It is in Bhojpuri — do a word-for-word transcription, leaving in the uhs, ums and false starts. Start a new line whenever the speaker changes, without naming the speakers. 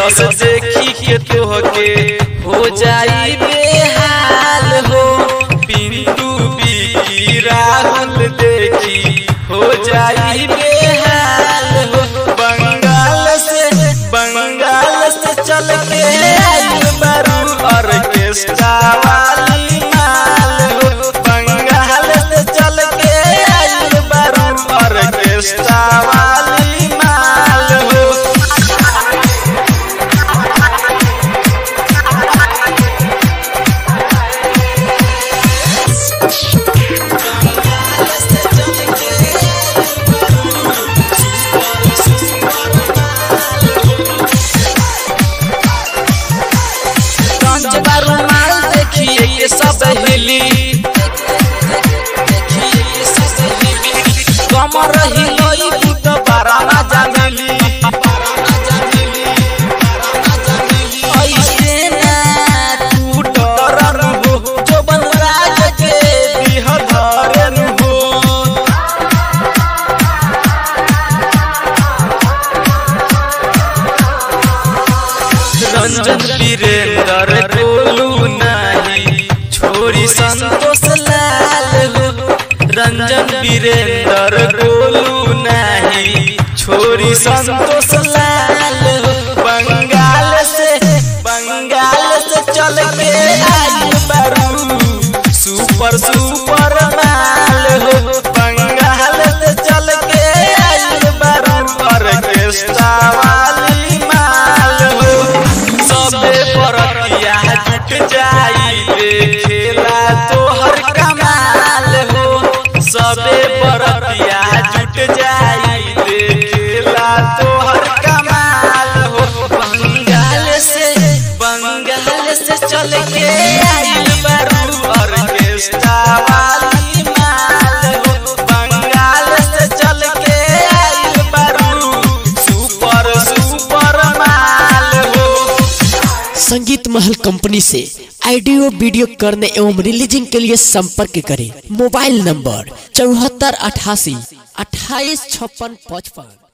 वायरस देखी के तोहके हो जाई बेहाल हो। पिंटू बिकी राहुल देखी हो जाई बेहाल हो। बंगाल से बंगाल से चल के आइल बारू ऑर्केस्ट्रा वाली माल हो। बंगाल से चल के आइल बारू ऑर्केस्ट्रा वाली माल हो। देखिए सब हिली कमर हिलोई तो बड़ा मजा मिली। ऐसे ना तू डरन हो जो बनराज के दिह धरन हो। रंजन वीरेंद्र गोलू नहीं छोरी संतोष लाल हो। रंजन वीरेंद्र गोलू नहीं छोरी संतोष लाल हो। बंगाल से बंगाल से चल के आइल बारू सुपर सुपर माल हो। बंगाल से चल के आइल बारू ऑर्केस्ट्रा वाली माल हो। सबे बरतिया जुट जाई देखेला तोहर कमाल हो। सबे बरतिया जुट जाई देखेला तोहर कमाल हो। बंगाल से बंगाल से चल के आइल बारू ऑर्केस्ट्रा वाली माल हो। बंगाल से चल के आइल बारू सुपर सुपर माल हो।
संगीत महल कंपनी से ऑडियो वीडियो करने एवं रिलीजिंग के लिए संपर्क करें। मोबाइल नंबर चौहत्तर अठासी अट्ठाईस छप्पन पचपन।